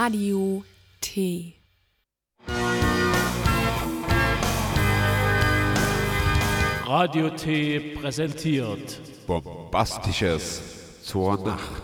Radio T. Radio T präsentiert Bombastisches zur Nacht.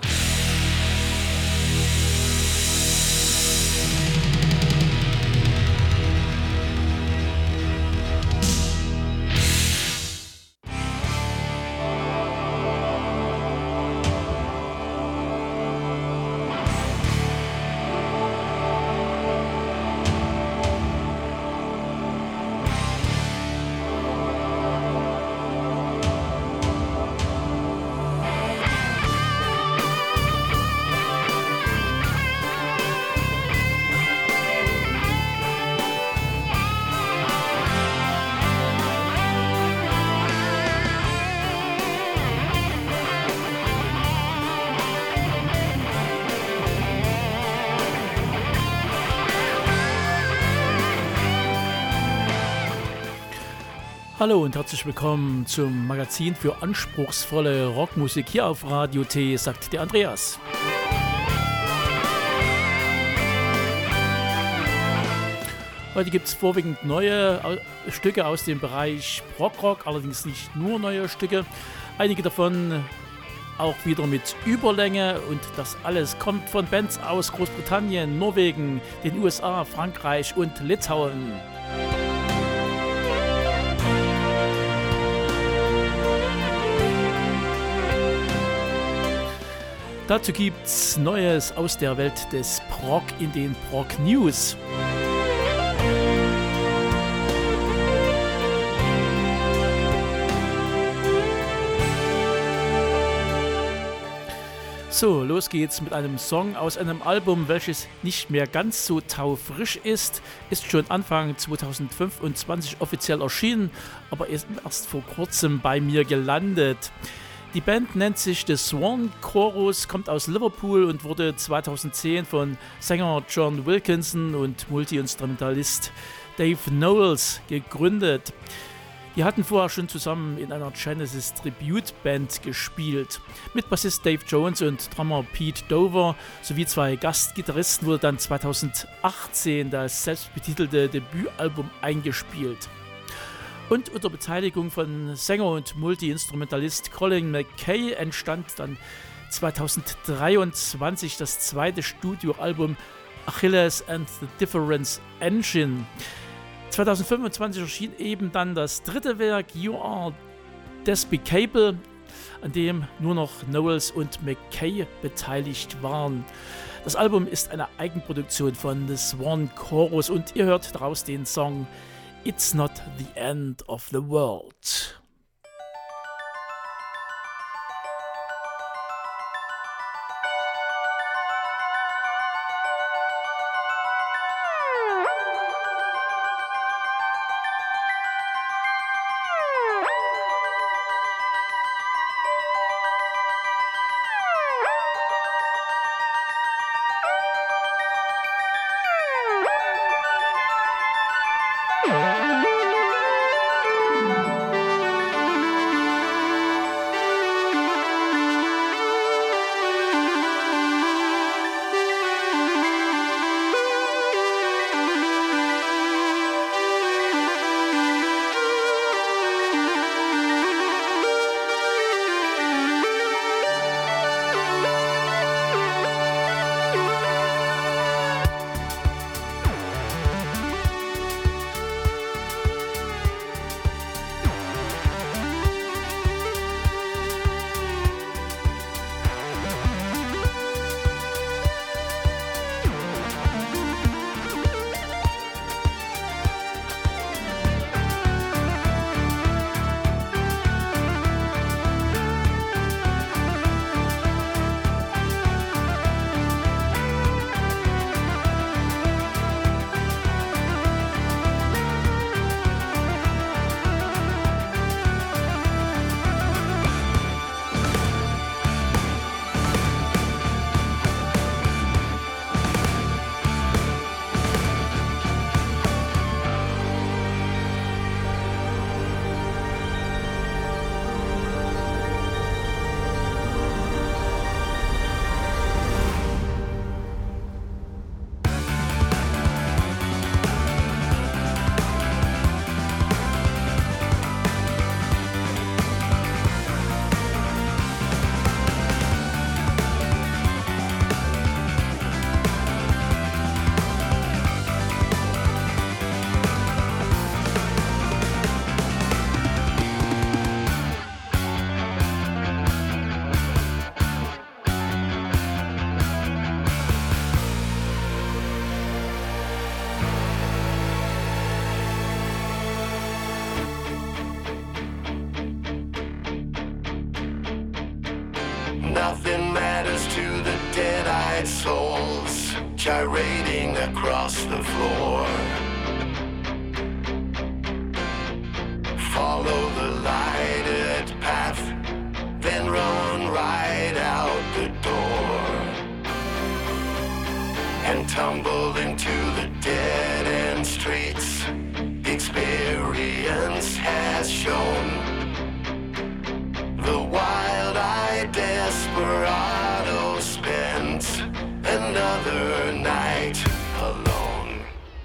Hallo und herzlich willkommen zum Magazin für anspruchsvolle Rockmusik hier auf Radio T, sagt der Andreas. Heute gibt es vorwiegend neue Stücke aus dem Bereich Prog-Rock, allerdings nicht nur neue Stücke. Einige davon auch wieder mit Überlänge, und das alles kommt von Bands aus Großbritannien, Norwegen, den USA, Frankreich und Litauen. Dazu gibt's Neues aus der Welt des Prog in den Prog News. So, los geht's mit einem Song aus einem Album, welches nicht mehr ganz so taufrisch ist schon Anfang 2025 offiziell erschienen, aber ist erst vor kurzem bei mir gelandet. Die Band nennt sich The Swan Chorus, kommt aus Liverpool und wurde 2010 von Sänger John Wilkinson und Multi-Instrumentalist Dave Knowles gegründet. Die hatten vorher schon zusammen in einer Genesis Tribute Band gespielt. Mit Bassist Dave Jones und Drummer Pete Dover sowie zwei Gastgitarristen wurde dann 2018 das selbstbetitelte Debütalbum eingespielt. Und unter Beteiligung von Sänger und Multi-Instrumentalist Colin McKay entstand dann 2023 das zweite Studioalbum Achilles and the Difference Engine. 2025 erschien eben dann das dritte Werk You Are Despicable, an dem nur noch Knowles und McKay beteiligt waren. Das Album ist eine Eigenproduktion von The Swan Chorus und ihr hört daraus den Song It's Not the End of the World. Nothing matters to the dead-eyed souls gyrating across the floor. Follow the lighted path, then run right out the door and tumble into the dead-end streets. Experience has shown the wild-eyed desperado spends another night alone.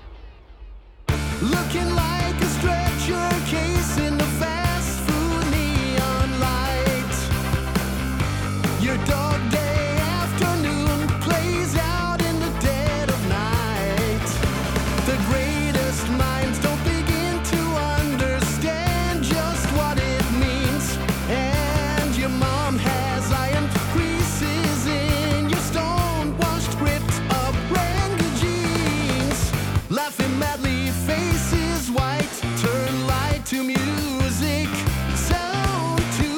Looking like a stretcher case in the fast food neon light. Your dog day afternoon plays out in the dead of night. The greatest minds don't begin to understand just what it means. And your mom has iron creases in your stone-washed, ripped-up Wrangler jeans. Laughing madly, faces white, turn light to music, sound to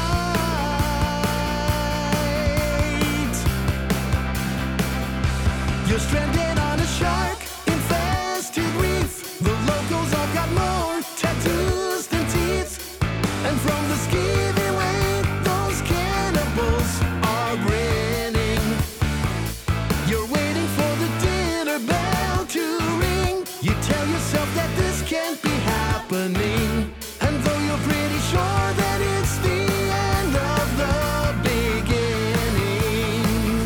light. You're stranded on a shark-infested reef. The locals all got more tattoos than teeth. And from the skeevy way, those cannibals are grinning. You're waiting for the dinner bell to ring. You tell yourself that this can't be happening. And though you're pretty sure that it's the end of the beginning.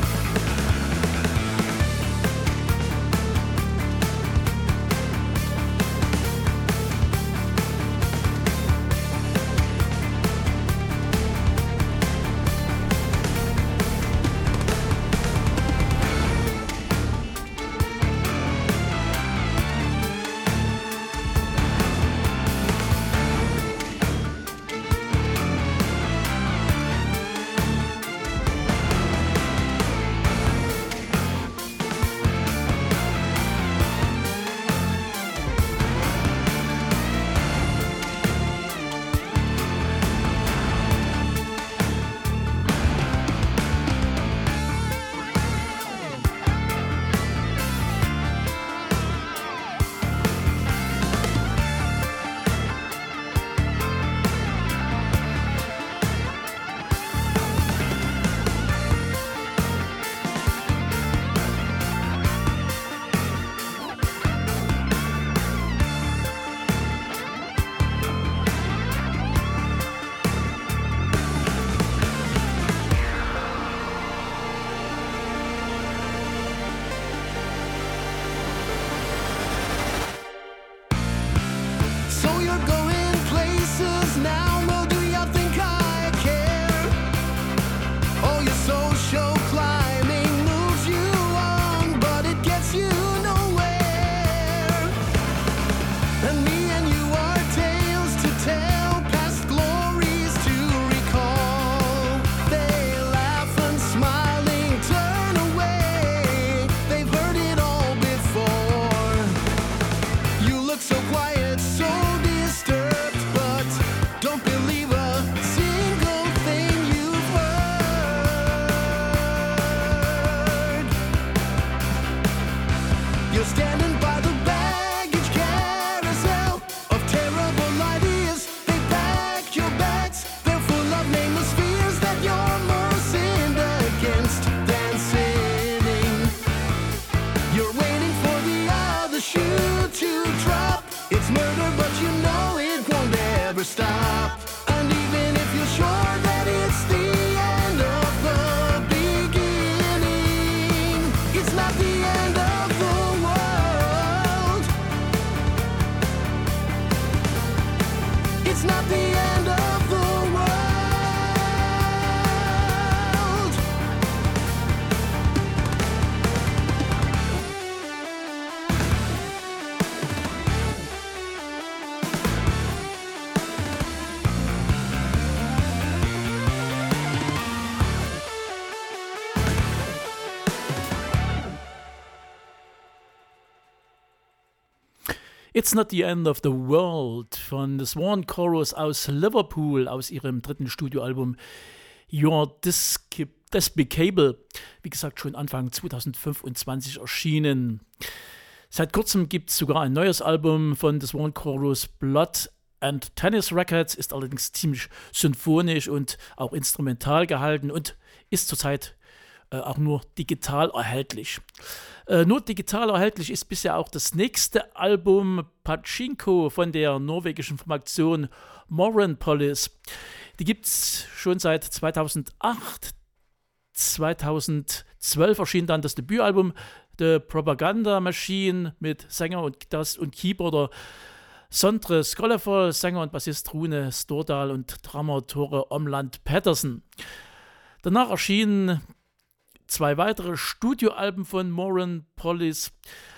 So you're going places now, well, do you think I care? Oh, your social climbing moves you on, but it gets you nowhere. And me and you are tales to tell, past glories to recall. They laugh and smiling turn away. They've heard it all before. You look so quiet, so disturbed, but don't believe a single thing you've heard. You're standing by the baggage carousel of terrible ideas. They pack your bags, they're full of nameless fears that you're more sinned against than sinning. You're waiting for the other shoe to drop. It's murder, but you know it won't ever stop. And even if you're sure that it's the end of the beginning, it's not the end of the world. It's not the end of the world. It's Not the End of the World von The Swan Chorus aus Liverpool, aus ihrem dritten Studioalbum Your Disc Despicable, wie gesagt, schon Anfang 2025 erschienen. Seit kurzem gibt es sogar ein neues Album von The Swan Chorus, Blood and Tennis Records, ist allerdings ziemlich symphonisch und auch instrumental gehalten und ist zurzeit auch nur digital erhältlich. Nur digital erhältlich ist bisher auch das nächste Album Pachinko von der norwegischen Formation Moranpolis. Die gibt es schon seit 2008. 2012 erschien dann das Debütalbum The Propaganda Machine mit Sänger und Keyboarder Sondre Skollefol, Sänger und Bassist Rune Stordal und Drummer Tore Omland Pettersen. Danach erschienen 2 weitere Studioalben von Moranpolis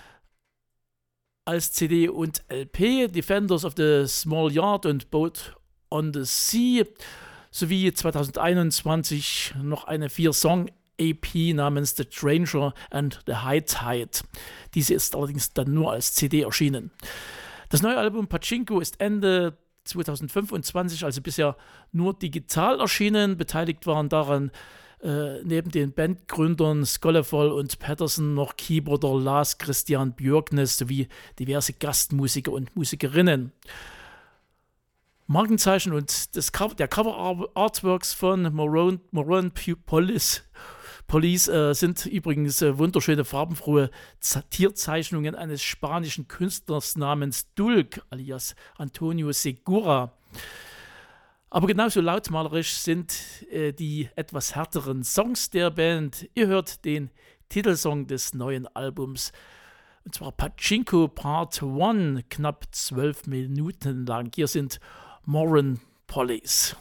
als CD und LP, Defenders of the Small Yard und Boat on the Sea, sowie 2021 noch eine 4-Song-EP namens The Stranger and the High Tide. Diese ist allerdings dann nur als CD erschienen. Das neue Album Pachinko ist Ende 2025, also bisher nur digital erschienen. Beteiligt waren daran neben den Bandgründern Skollefol und Pettersen noch Keyboarder Lars Christian Björknes sowie diverse Gastmusiker und Musikerinnen. Markenzeichen und der Cover-Artworks von Moranpolis sind übrigens wunderschöne, farbenfrohe Tierzeichnungen eines spanischen Künstlers namens Dulc, alias Antonio Segura. Aber genauso lautmalerisch sind die etwas härteren Songs der Band. Ihr hört den Titelsong des neuen Albums, und zwar Pachinko Part 1, knapp 12 Minuten lang. Hier sind Moranpolis.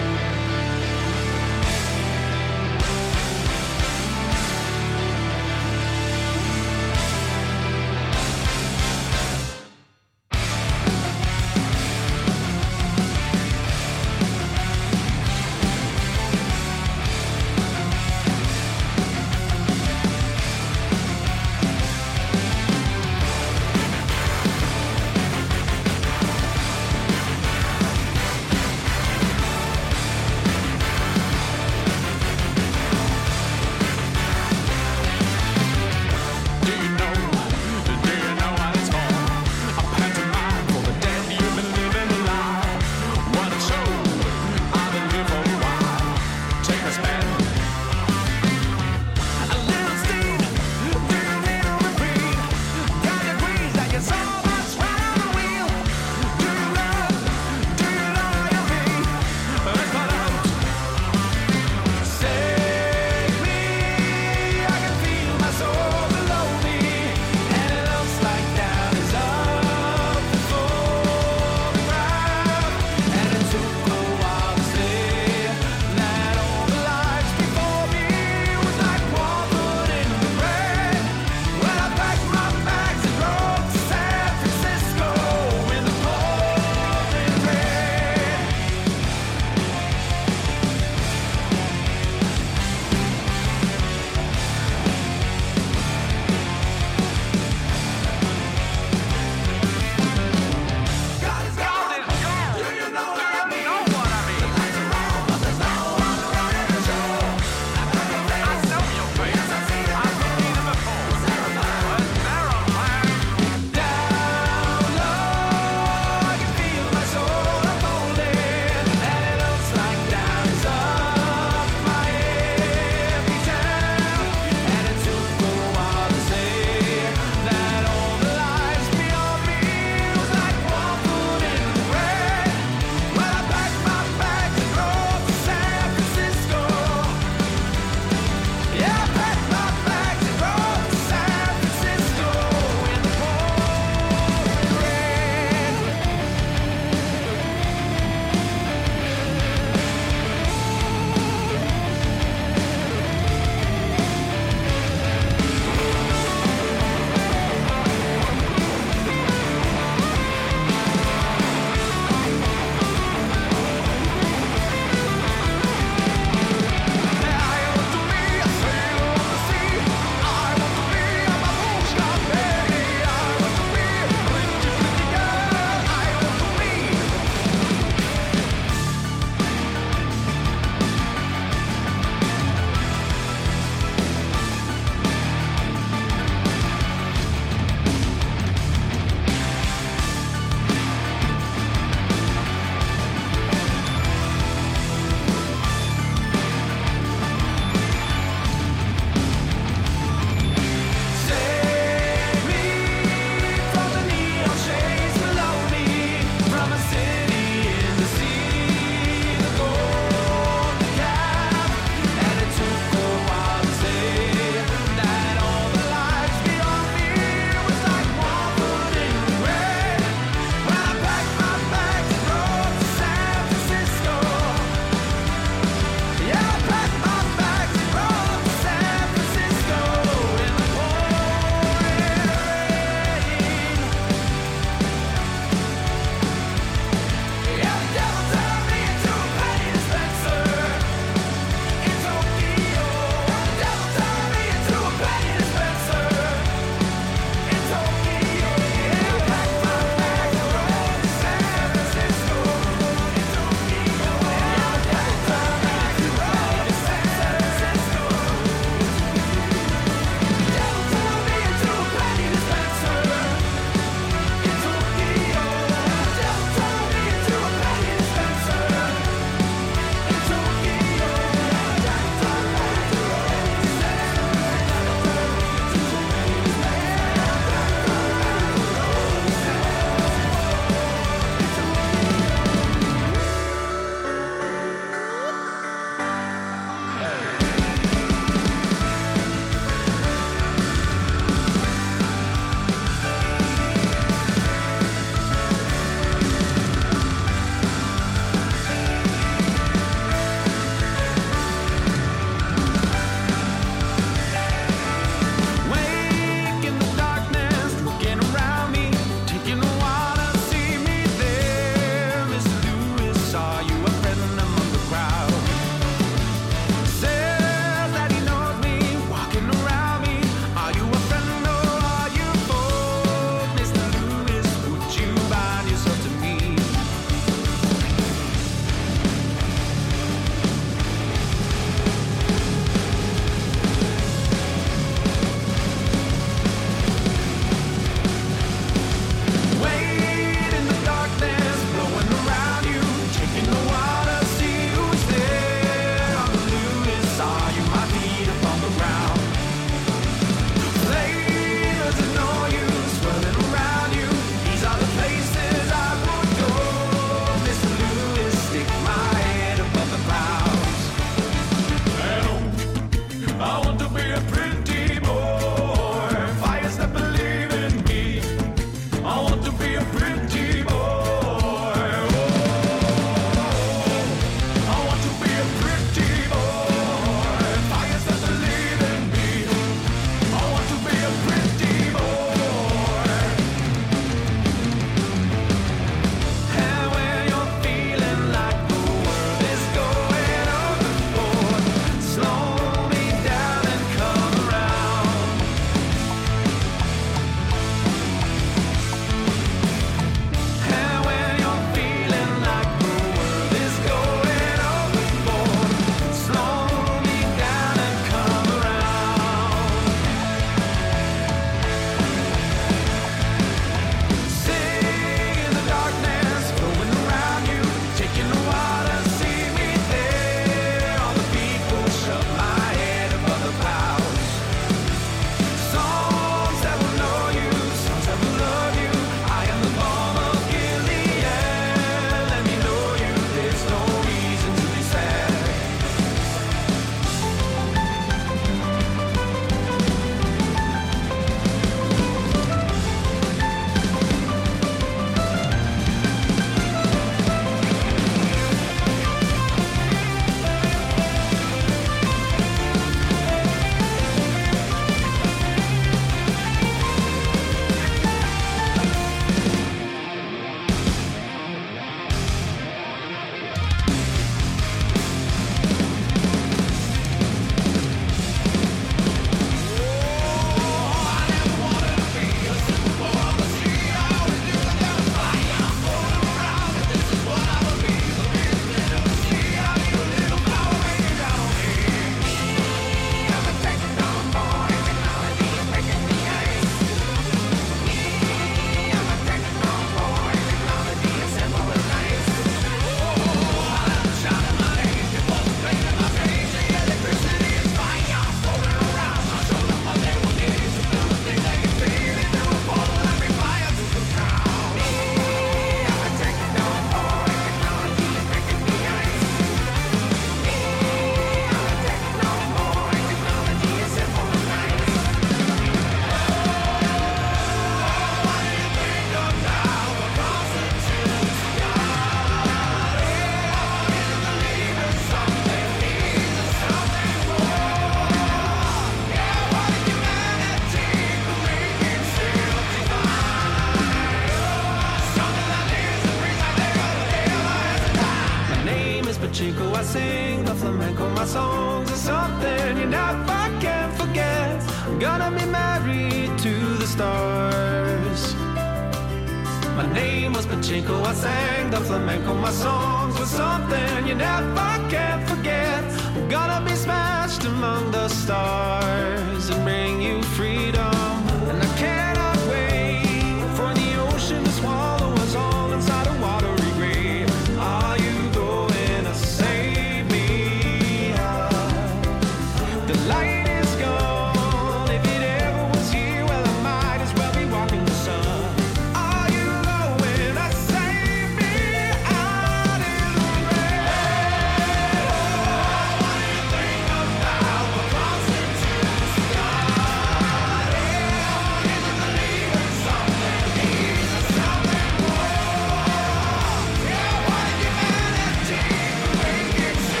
songs are something you never can forget. I'm gonna be married to the stars. My name was Pachinko, I sang the flamenco. My songs were something you never can forget. I'm gonna be smashed among the stars and bring you freedom. And I cannot wait for the ocean to swallow us all inside a watery grave. Are you going to save me? The light is gone. If it ever was here, well, I might as well be walking the sun. Are you going to save me out in the rain? What do you think about the crossing to the sky? Can you believe in something easy, something more? Yeah, what humanity bring it to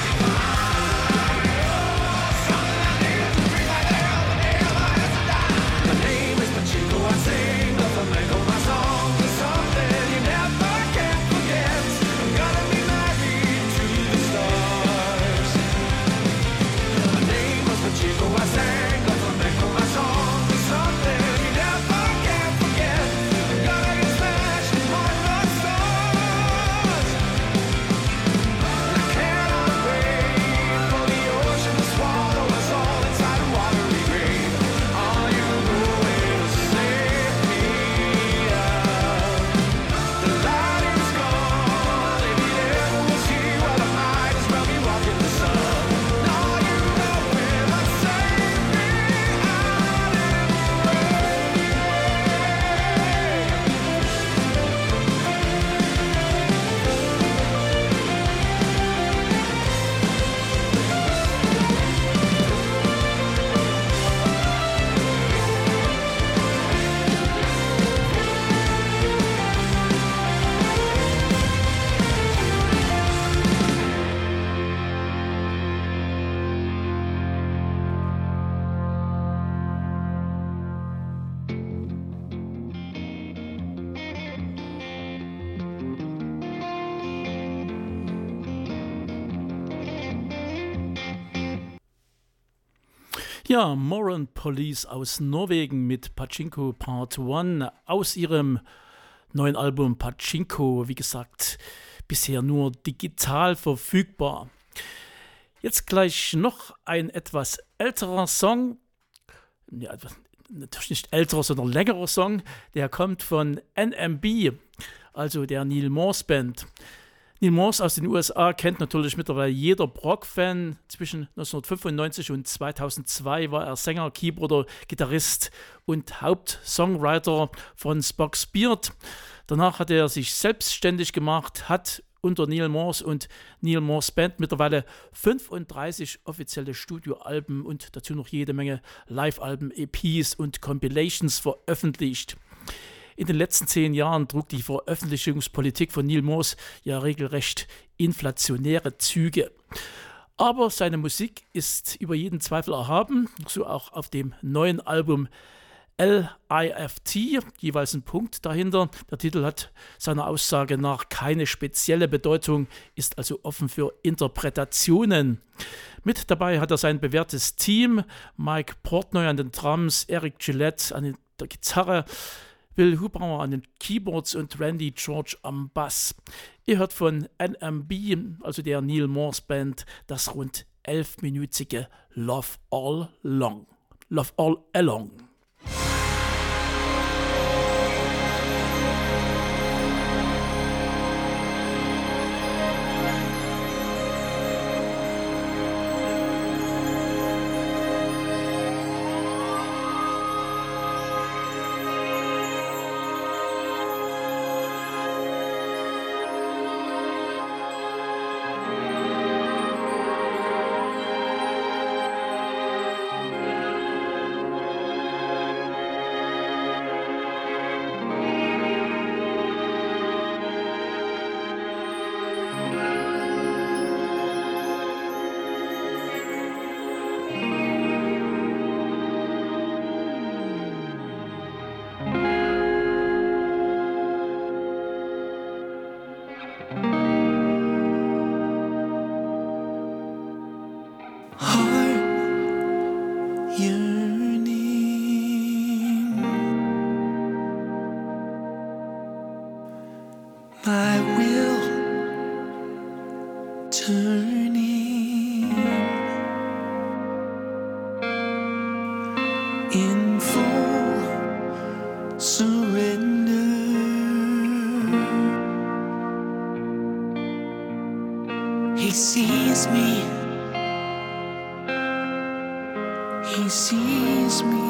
something I need to breathe like hell, but never has to die. My name is Pachinko, I sing the flamenco. My songs are something you never can forget. I'm gonna be married to the stars. My name was Pachinko, I sang the flamenco. My songs are something you never can forget. I'm gonna get smashed among the stars. I cannot wait for the ocean to swallow us all inside a watery grave. Are you going to save me out? The light is gone. If it ever was here, well, I might as well be walking the sun. Are you going to save me out in the rain? Ja, Moran Police aus Norwegen mit Pachinko Part 1 aus ihrem neuen Album Pachinko, wie gesagt, bisher nur digital verfügbar. Jetzt gleich noch ein etwas älterer Song, ja, natürlich nicht älterer, sondern längerer Song, der kommt von NMB, also der Neal Morse Band. Neal Morse aus den USA kennt natürlich mittlerweile jeder Prog-Fan. Zwischen 1995 und 2002 war er Sänger, Keyboarder, Gitarrist und Hauptsongwriter von Spock's Beard. Danach hat er sich selbstständig gemacht, hat unter Neal Morse und Neal Morse Band mittlerweile 35 offizielle Studioalben und dazu noch jede Menge Live-Alben, EPs und Compilations veröffentlicht. In den letzten 10 Jahren trug die Veröffentlichungspolitik von Neal Morse ja regelrecht inflationäre Züge. Aber seine Musik ist über jeden Zweifel erhaben, so auch auf dem neuen Album LIFT, jeweils ein Punkt dahinter. Der Titel hat seiner Aussage nach keine spezielle Bedeutung, ist also offen für Interpretationen. Mit dabei hat er sein bewährtes Team, Mike Portnoy an den Drums, Eric Gillette an der Gitarre, Bill Hubauer an den Keyboards und Randy George am Bass. Ihr hört von NMB, also der Neal Morse Band, das rund 11-minütige Love All Along. Love All Along. heart yearning. My will turning in full surrender. He sees me. He sees me.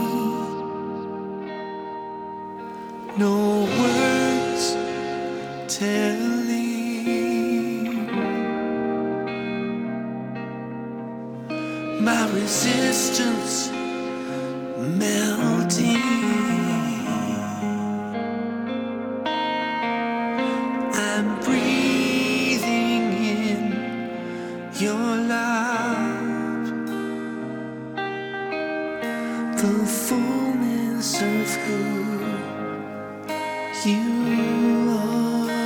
No words telling. My resistance melting. I'm breathing in your love, the fullness of who you are.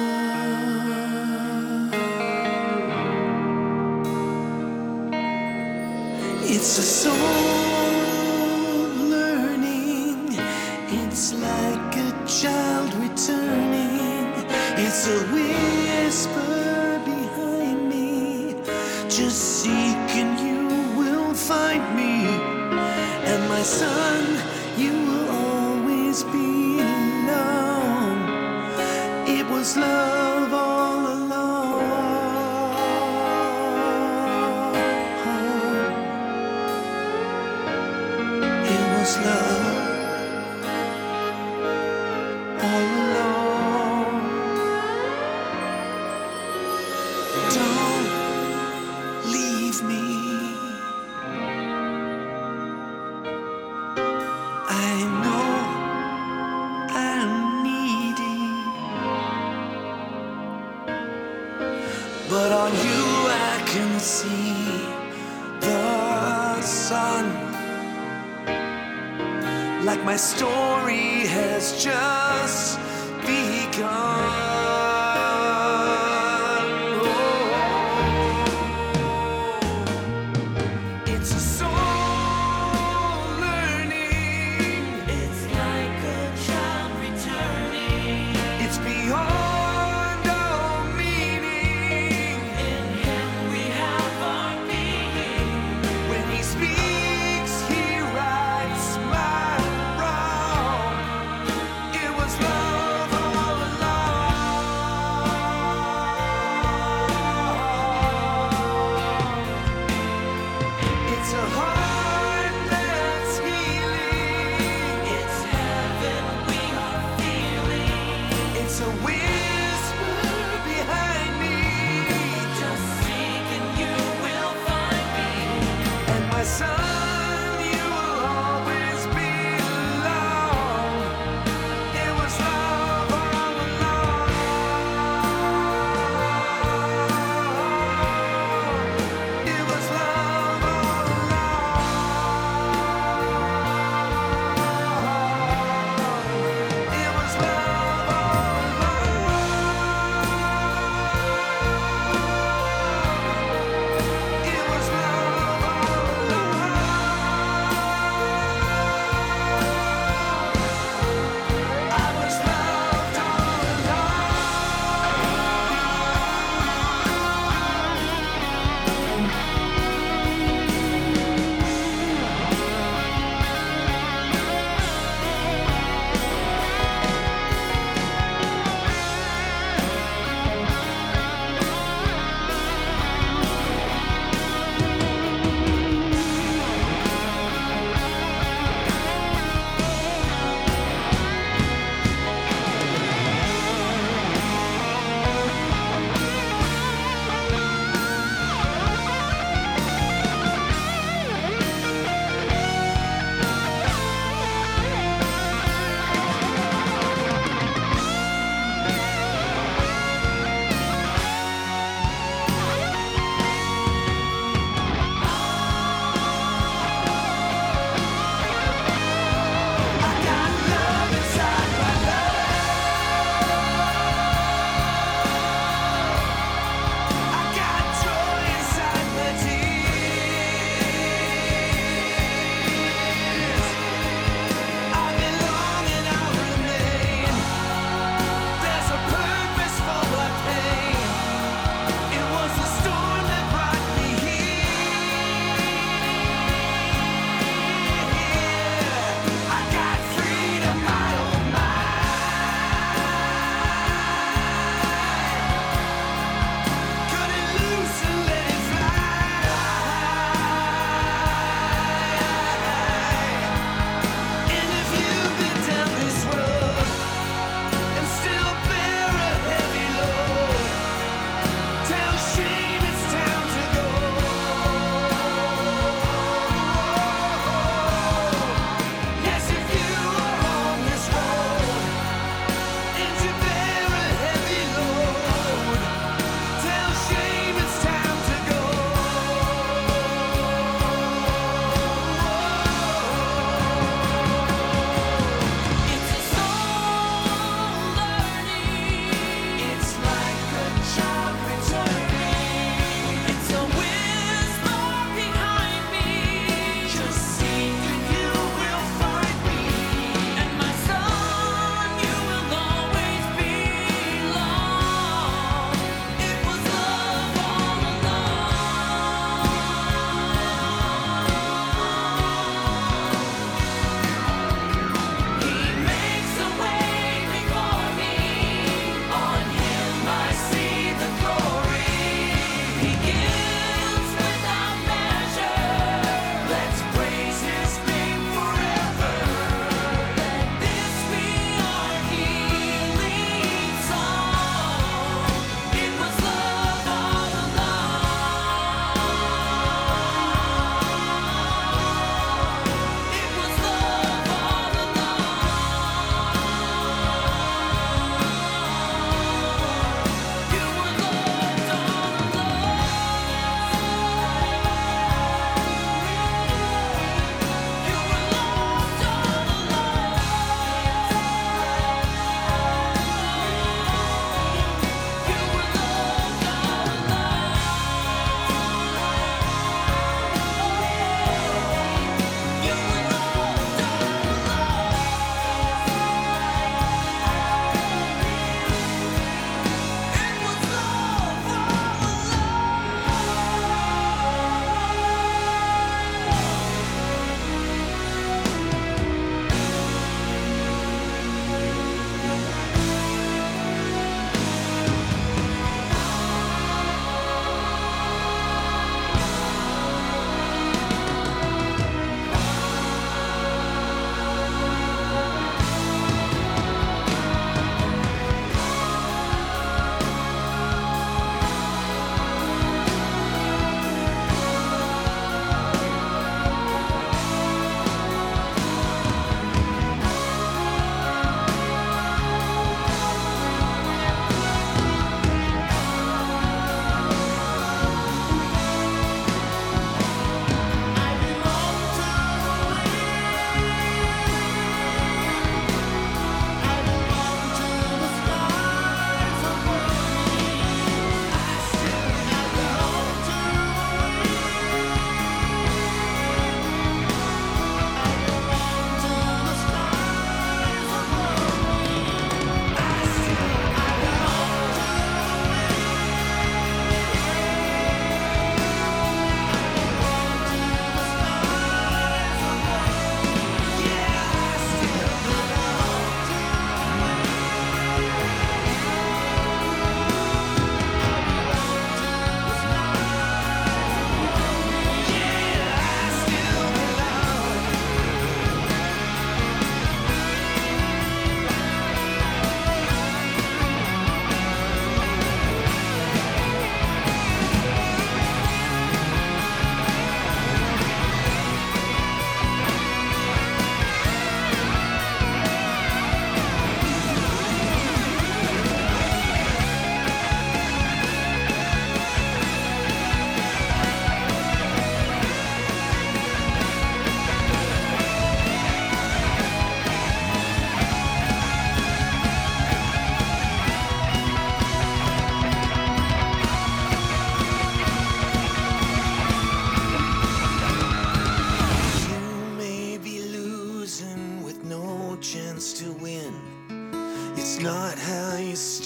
It's a soul learning. It's like a child returning. It's a whisper behind me. Just seek and you will find me. And my son, you will always belong. It was love all along. It was love all along. Don't leave me. I know I'm needy, but on you I can see the sun. Like my story has just begun. It's a soul learning. It's like a child returning. It's beyond all meaning. In Him we have our being. When He speaks, He rights my wrong. It was love all along. It's a heart that's healing. It's heaven we are feeling. It's a whisper behind me. Just seek and you will find me. And my son, you will always belong. It was love all along. It was love all along.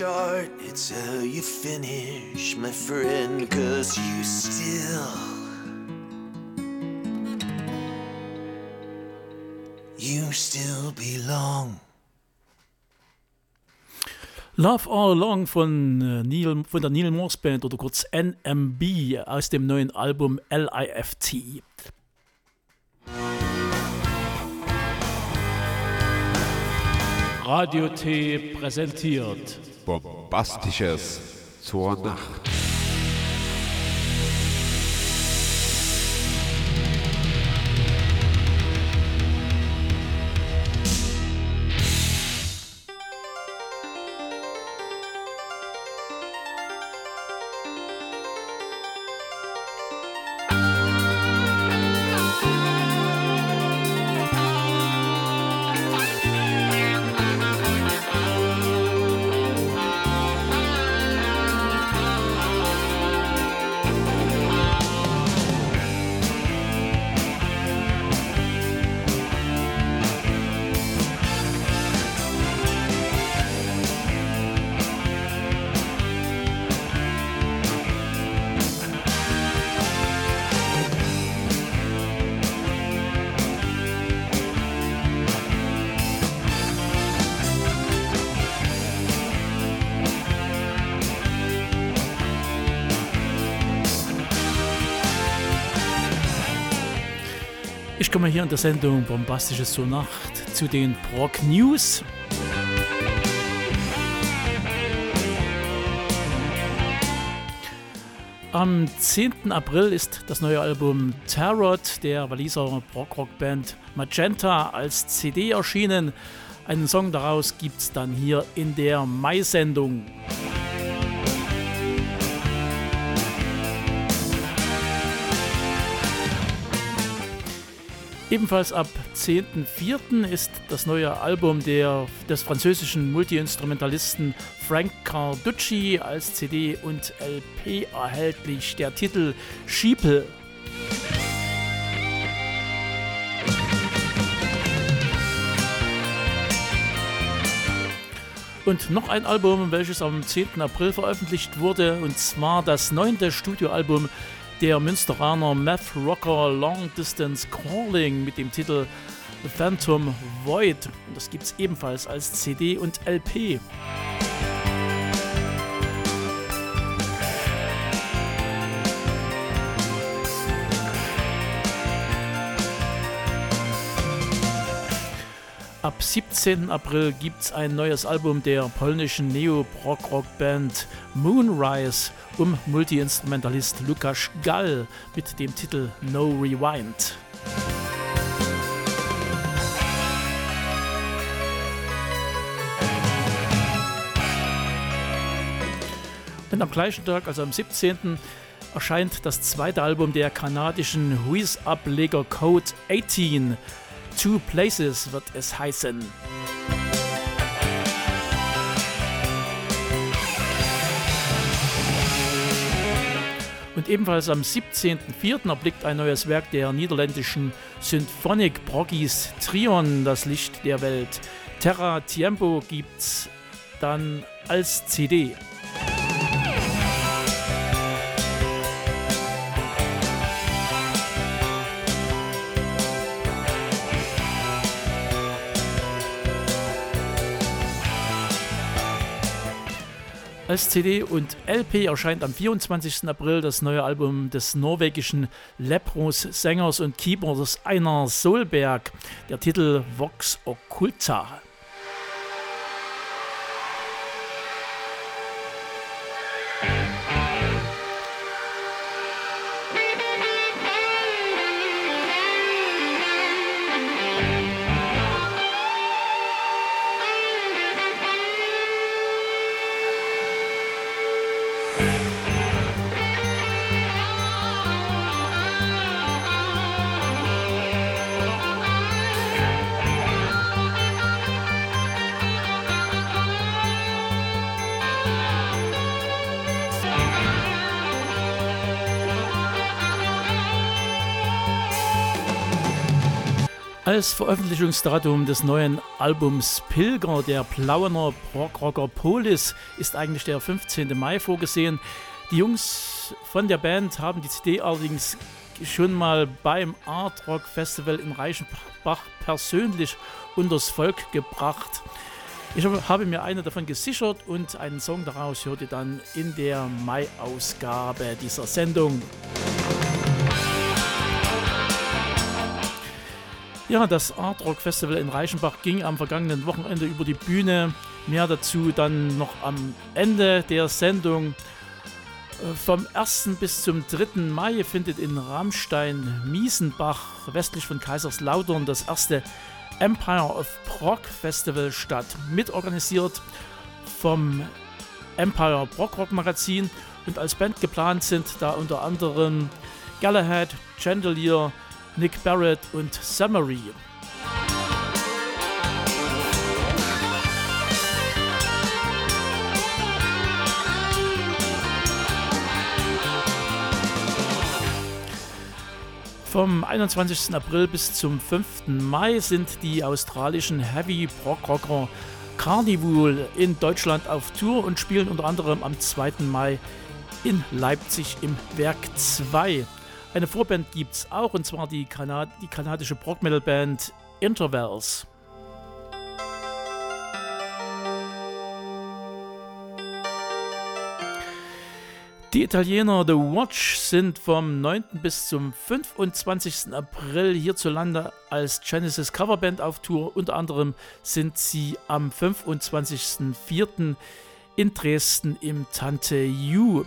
start, it's how you finish, my friend, 'cause you still belong. Love All Along von der Neil Morse Band oder kurz NMB aus dem neuen Album LIFT. Radio T präsentiert Bombastisches zur Nacht. Ich komme hier in der Sendung Bombastisches zur Nacht zu den Prog News. Am 10. April ist das neue Album Tarot der Waliser Prog-Rock-Band Magenta als CD erschienen. Einen Song daraus gibt es dann hier in der Mai-Sendung. Ebenfalls ab 10.04. ist das neue Album des französischen Multi-Instrumentalisten Frank Carducci als CD und LP erhältlich. Der Titel Schiepel. Und noch ein Album, welches am 10. April veröffentlicht wurde, und zwar das 9. Studioalbum der Münsteraner Math Rocker Long Distance Calling mit dem Titel The Phantom Void. Und das gibt es ebenfalls als CD und LP. Ab 17. April gibt es ein neues Album der polnischen Neo-Prog-Rock-Band Moonrise um Multi-Instrumentalist Lukasz Gall mit dem Titel No Rewind. Und am gleichen Tag, also am 17., erscheint das zweite Album der kanadischen Wheeze-Ableger Code 18. Two Places wird es heißen. Und ebenfalls am 17.04. erblickt ein neues Werk der niederländischen Symphonic Proggies Trion das Licht der Welt. Terra Tiempo gibt's dann als CD. Als CD und LP erscheint am 24. April das neue Album des norwegischen Lepros-Sängers und Keyboarders Einar Solberg. Der Titel Vox Occulta. Als Veröffentlichungsdatum des neuen Albums Pilger der Plauener Prog-Rocker Polis ist eigentlich der 15. Mai vorgesehen. Die Jungs von der Band haben die CD allerdings schon mal beim Art Rock Festival in Reichenbach persönlich unters Volk gebracht. Ich habe mir eine davon gesichert und einen Song daraus hört ihr dann in der Mai-Ausgabe dieser Sendung. Ja, das Art Rock Festival in Reichenbach ging am vergangenen Wochenende über die Bühne. Mehr dazu dann noch am Ende der Sendung. Vom 1. bis zum 3. Mai findet in Ramstein-Miesenbach, westlich von Kaiserslautern, das erste Empire of Prog Festival statt. Mitorganisiert vom Empire Prog Rock Magazin, und als Band geplant sind da unter anderem Galahad, Chandelier, Nick Barrett und Summary. Vom 21. April bis zum 5. Mai sind die australischen Heavy Prog Rocker Carnival in Deutschland auf Tour und spielen unter anderem am 2. Mai in Leipzig im Werk 2. Eine Vorband gibt es auch, und zwar die kanadische Prog-Metal-Band Intervals. Die Italiener The Watch sind vom 9. bis zum 25. April hierzulande als Genesis Coverband auf Tour. Unter anderem sind sie am 25.04. in Dresden im Tante Ju.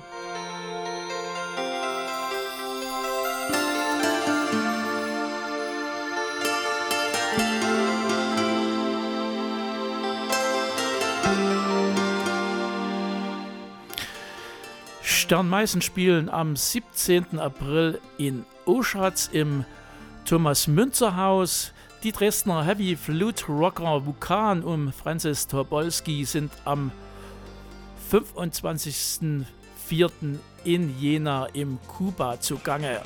Sternmeißen spielen am 17. April in Oschatz im Thomas-Münzer-Haus. Die Dresdner Heavy Flute Rocker Vulkan um Francis Tobolski sind am 25.04. in Jena im Kuba zugange.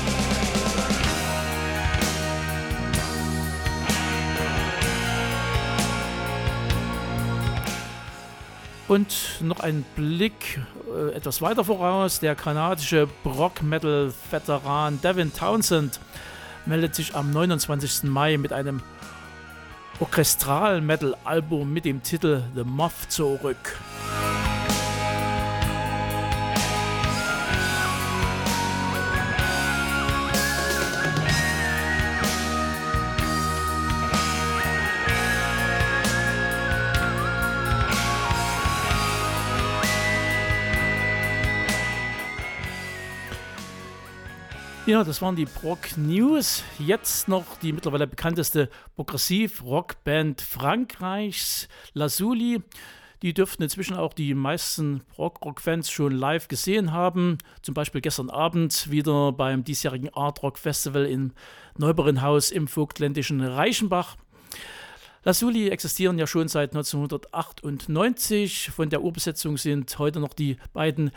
Und noch ein Blick etwas weiter voraus. Der kanadische Prog-Metal-Veteran Devin Townsend meldet sich am 29. Mai mit einem Orchestral-Metal-Album mit dem Titel The Moth zurück. Ja, das waren die Prog News. Jetzt noch die mittlerweile bekannteste Progressiv-Rock-Band Frankreichs, Lazuli. Die dürften inzwischen auch die meisten Prog-Rock-Fans schon live gesehen haben. Zum Beispiel gestern Abend wieder beim diesjährigen Art Rock Festival im Neuberinhaus im vogtländischen Reichenbach. Lazuli existieren ja schon seit 1998. Von der Urbesetzung sind heute noch die beiden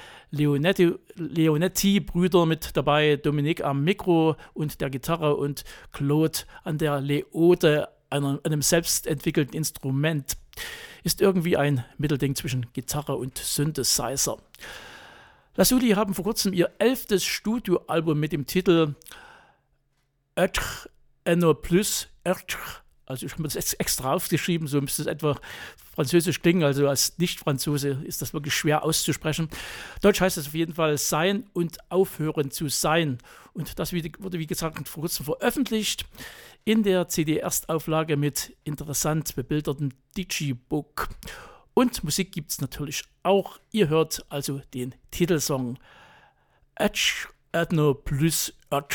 Leonetti-Brüder mit dabei, Dominique am Mikro und der Gitarre und Claude an der Leode, einem selbst entwickelten Instrument. Ist irgendwie ein Mittelding zwischen Gitarre und Synthesizer. Lazuli haben vor kurzem ihr 11. Studioalbum mit dem Titel Être Eno Plus Être. Also ich habe das extra aufgeschrieben, so müsste es etwa französisch klingen, also als Nicht-Franzose ist das wirklich schwer auszusprechen. Deutsch heißt es auf jeden Fall Sein und Aufhören zu sein. Und das wurde, wie gesagt, vor kurzem veröffentlicht in der CD-Erstauflage mit interessant bebildertem Digibook. Und Musik gibt es natürlich auch. Ihr hört also den Titelsong Être Eno Plus Être.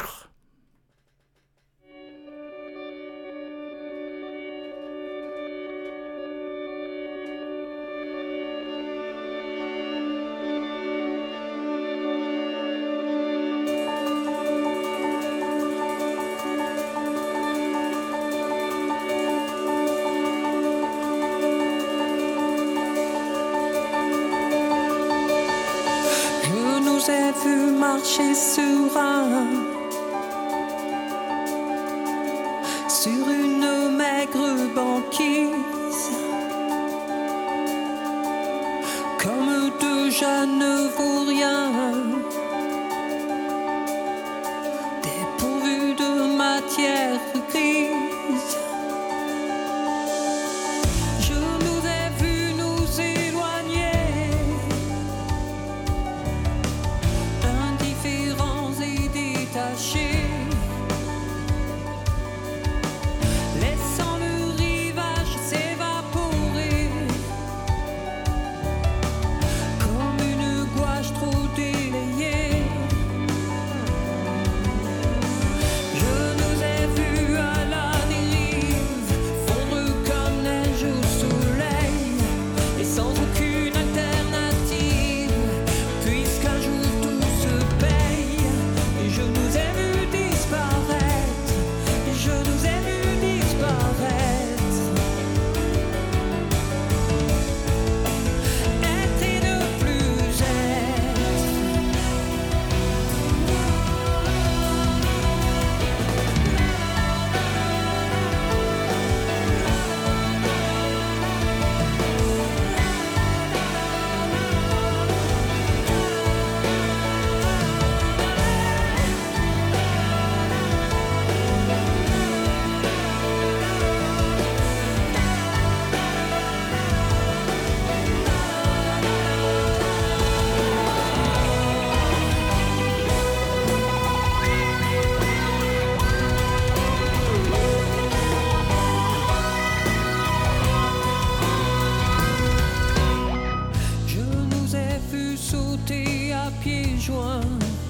Marcher sur sur une maigre banquise, comme deux jeunes vauriens dépourvus de matière grise. Je nous ai vus nous éloigner, indifférents et détachés, laissant le rivage s'évaporer comme une gouache trop délayée. Je nous ai vus à la dérive, fondre comme neige au soleil, et sans aucune alternative, puisqu'un jour tout se paye. Et je nous ai vus disparaître, et je nous ai vus disparaître. Être et ne plus être. Je nous ai vus sauter à pieds joints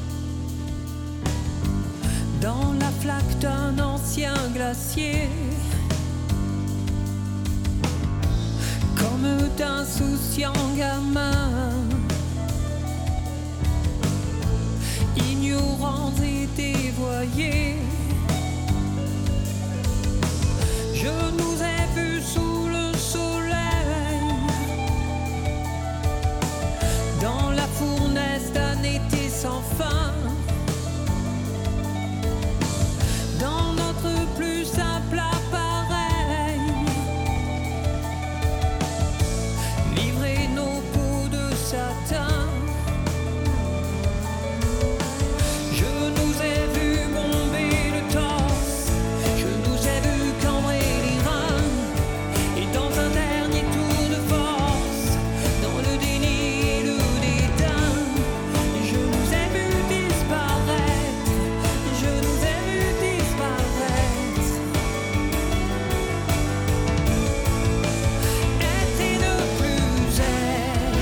dans la flaque d'un ancien glacier, comme d'insouciants gamins, ignorants et dévoyés. Je nous ai vus sous le soleil, dans la fournaise d'un été sans fin, dans notre plus simple appareil, livrer nos peaux de satin. Je nous ai vus bomber le torse, je nous ai vus cambrer les reins, et dans un dernier tour de force, dans le déni et le dédain, je nous ai vus disparaître, je nous ai vus disparaître. Être et ne plus être.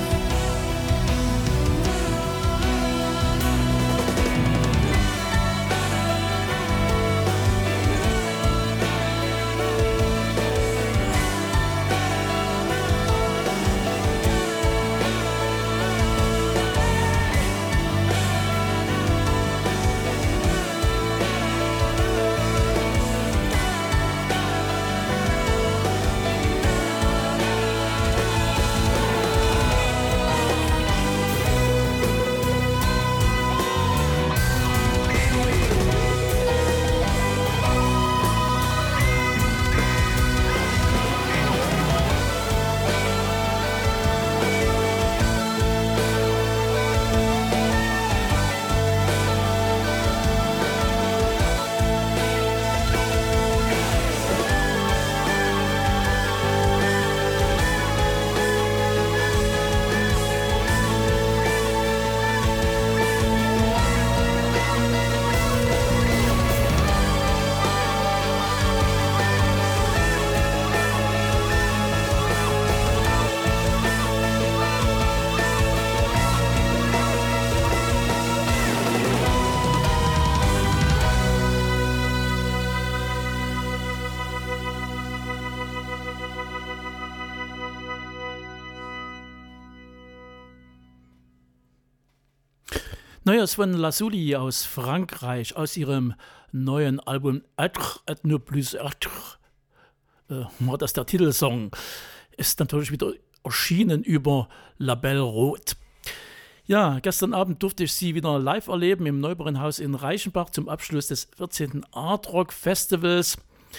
Neues von Lazuli aus Frankreich, aus ihrem neuen Album Être et ne plus être. War das der Titelsong? Ist natürlich wieder erschienen über Label Rot. Ja, gestern Abend durfte ich sie wieder live erleben im Neubauernhaus in Reichenbach zum Abschluss des 14. Art Rock Festivals.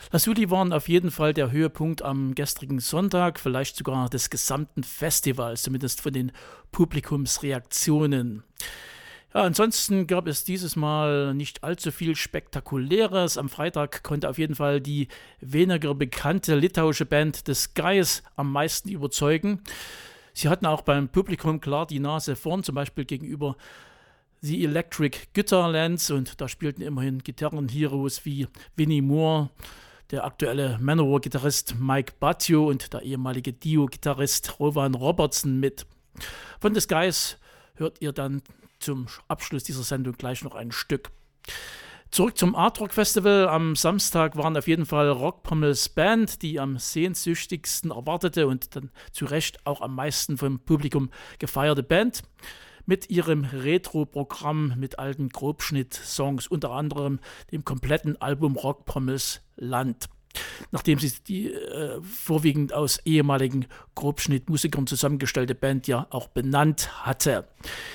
Lazuli waren auf jeden Fall der Höhepunkt am gestrigen Sonntag, vielleicht sogar des gesamten Festivals, zumindest von den Publikumsreaktionen. Ja, ansonsten gab es dieses Mal nicht allzu viel Spektakuläres. Am Freitag konnte auf jeden Fall die weniger bekannte litauische Band The Skies am meisten überzeugen. Sie hatten auch beim Publikum klar die Nase vorn, zum Beispiel gegenüber The Electric Guitarlands, und da spielten immerhin Gitarrenheroes wie Vinnie Moore, der aktuelle Manowar-Gitarrist Mike Battio und der ehemalige Dio-Gitarrist Rowan Robertson mit. Von The Skies hört ihr dann zum Abschluss dieser Sendung gleich noch ein Stück. Zurück zum Art Rock Festival. Am Samstag waren auf jeden Fall Rockpommels Band die am sehnsüchtigsten erwartete und dann zu Recht auch am meisten vom Publikum gefeierte Band. Mit ihrem Retro-Programm mit alten Grobschnitt-Songs, unter anderem dem kompletten Album Rockpommels Land. Nachdem sie die vorwiegend aus ehemaligen Grobschnitt-Musikern zusammengestellte Band ja auch benannt hatte.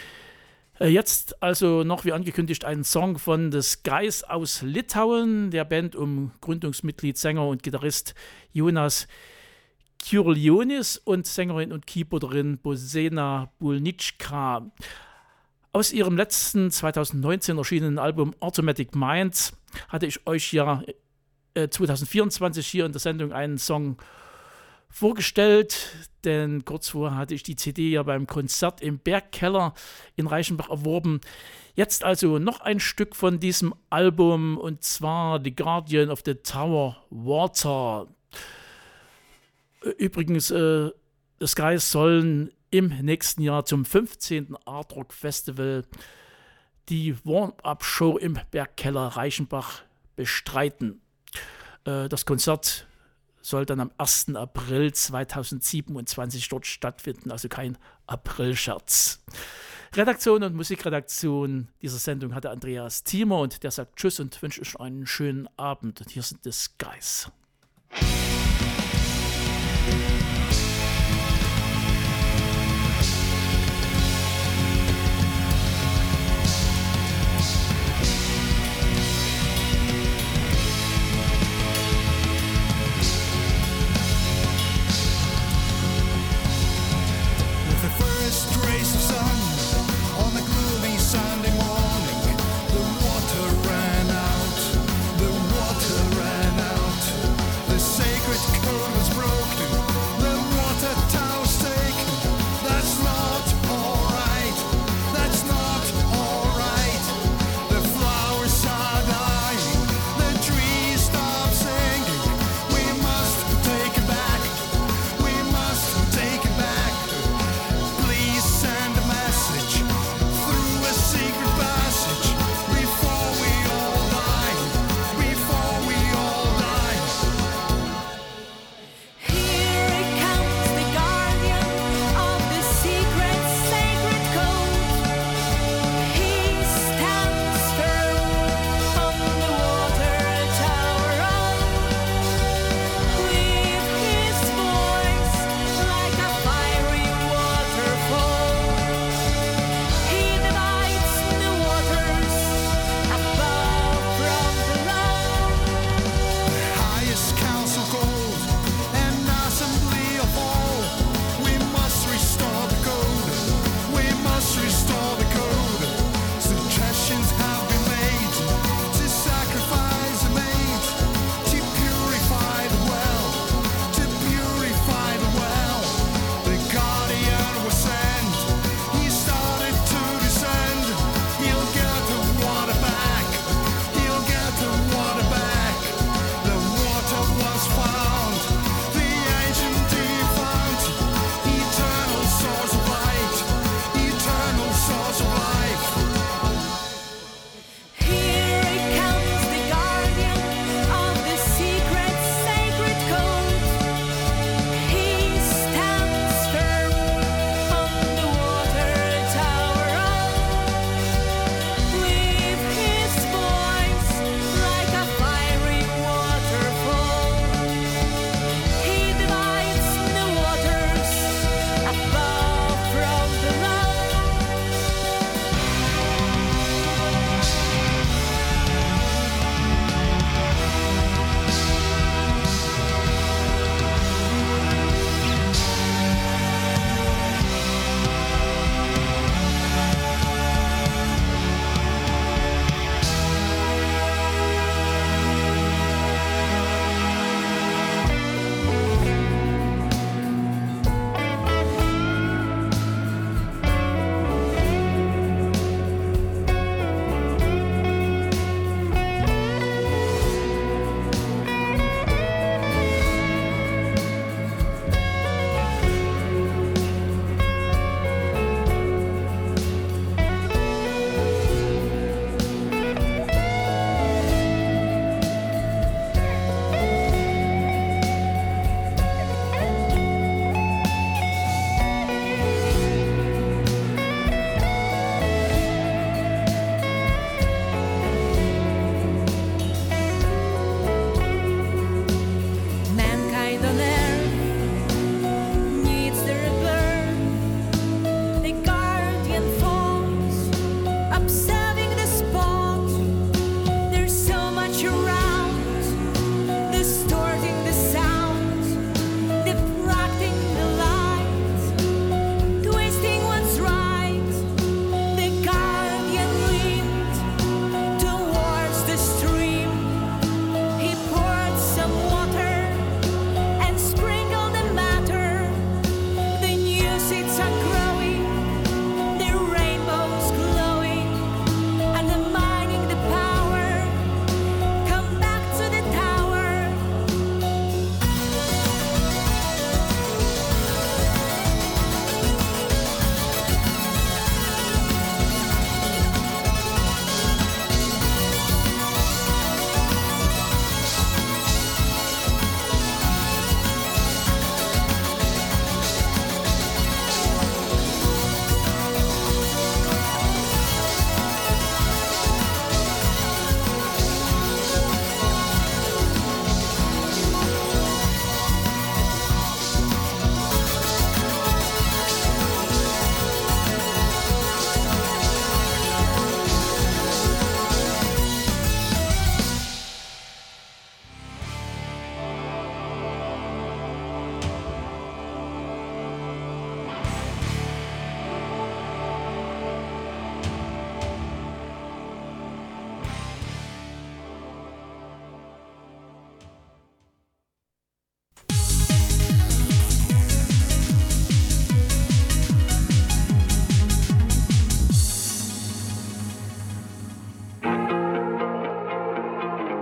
Jetzt also noch, wie angekündigt, ein Song von The Skies aus Litauen, der Band um Gründungsmitglied, Sänger und Gitarrist Jonas Kyrilionis und Sängerin und Keyboarderin Bosena Bulnicka. Aus ihrem letzten 2019 erschienenen Album Automatic Minds hatte ich euch ja 2024 hier in der Sendung einen Song vorgestellt, denn kurz vorher hatte ich die CD ja beim Konzert im Bergkeller in Reichenbach erworben. Jetzt also noch ein Stück von diesem Album, und zwar The Guardian of the Tower Water. Übrigens, The Skies sollen im nächsten Jahr zum 15. Art Rock Festival die Warm-Up-Show im Bergkeller Reichenbach bestreiten. Das Konzert soll dann am 1. April 2027 dort stattfinden, also kein Aprilscherz. Redaktion und Musikredaktion dieser Sendung hatte Andreas Thiemer, und der sagt Tschüss und wünscht euch einen schönen Abend. Und hier sind The Skies.